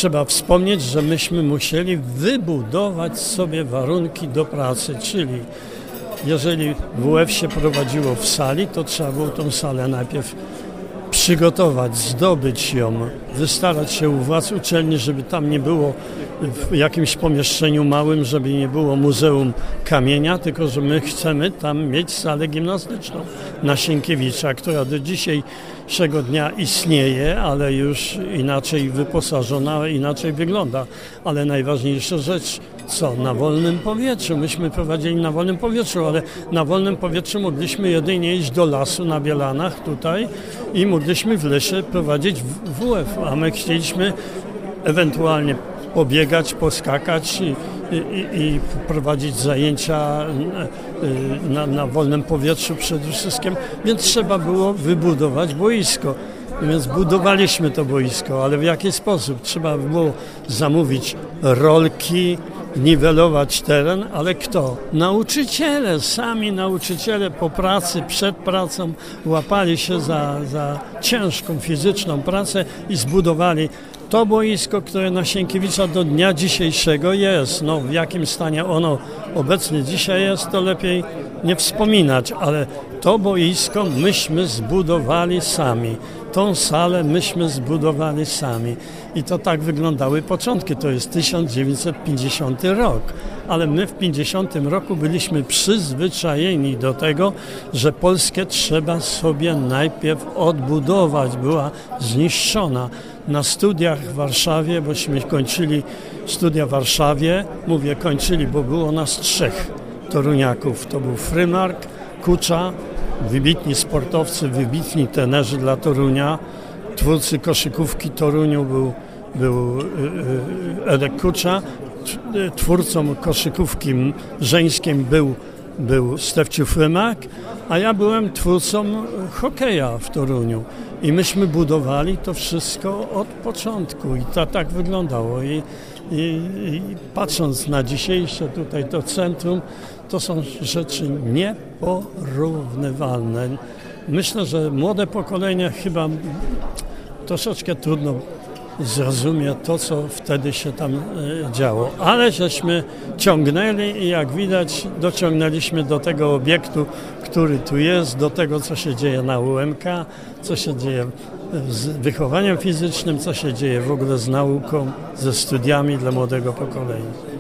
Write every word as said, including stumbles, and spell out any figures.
trzeba wspomnieć, że myśmy musieli wybudować sobie warunki do pracy, czyli jeżeli W F się prowadziło w sali, to trzeba było tą salę najpierw przygotować, zdobyć ją, wystarać się u władz uczelni, żeby tam nie było w jakimś pomieszczeniu małym, żeby nie było muzeum kamienia, tylko że my chcemy tam mieć salę gimnastyczną na Sienkiewicza, która do dzisiejszego dnia istnieje, ale już inaczej wyposażona, inaczej wygląda. Ale najważniejsza rzecz, co? Na wolnym powietrzu. Myśmy prowadzili na wolnym powietrzu, ale na wolnym powietrzu mogliśmy jedynie iść do lasu na Bielanach tutaj i mogliśmy w lesie prowadzić W F, a my chcieliśmy ewentualnie pobiegać, poskakać i, i, i prowadzić zajęcia na, na wolnym powietrzu przede wszystkim, więc trzeba było wybudować boisko. Więc budowaliśmy to boisko, ale w jaki sposób? Trzeba było zamówić rolki, niwelować teren, ale kto? Nauczyciele, sami nauczyciele po pracy, przed pracą łapali się za, za ciężką fizyczną pracę i zbudowali to boisko, które na Sienkiewicza do dnia dzisiejszego jest. No, w jakim stanie ono obecnie dzisiaj jest, to lepiej nie wspominać, ale to boisko myśmy zbudowali sami. Tą salę myśmy zbudowali sami. I to tak wyglądały początki. To jest tysiąc dziewięćset pięćdziesiąty rok. Ale my w pięćdziesiątym roku byliśmy przyzwyczajeni do tego, że Polskę trzeba sobie najpierw odbudować. Była zniszczona. Na studiach w Warszawie, bośmy kończyli studia w Warszawie, mówię kończyli, bo było nas trzech toruniaków. To był Frymark, Kucza, wybitni sportowcy, wybitni trenerzy dla Torunia, twórcy koszykówki Toruniu był, był Edek Kucza, twórcą koszykówki żeńskiej był, był Stefciu Frymark, a ja byłem twórcą hokeja w Toruniu. I myśmy budowali to wszystko od początku i to tak wyglądało. I, i, i patrząc na dzisiejsze tutaj to centrum, to są rzeczy nieporównywalne. Myślę, że młode pokolenie chyba troszeczkę trudno zrozumie to, co wtedy się tam działo. Ale żeśmy ciągnęli i jak widać dociągnęliśmy do tego obiektu, który tu jest, do tego, co się dzieje na U M K, co się dzieje z wychowaniem fizycznym, co się dzieje w ogóle z nauką, ze studiami dla młodego pokolenia.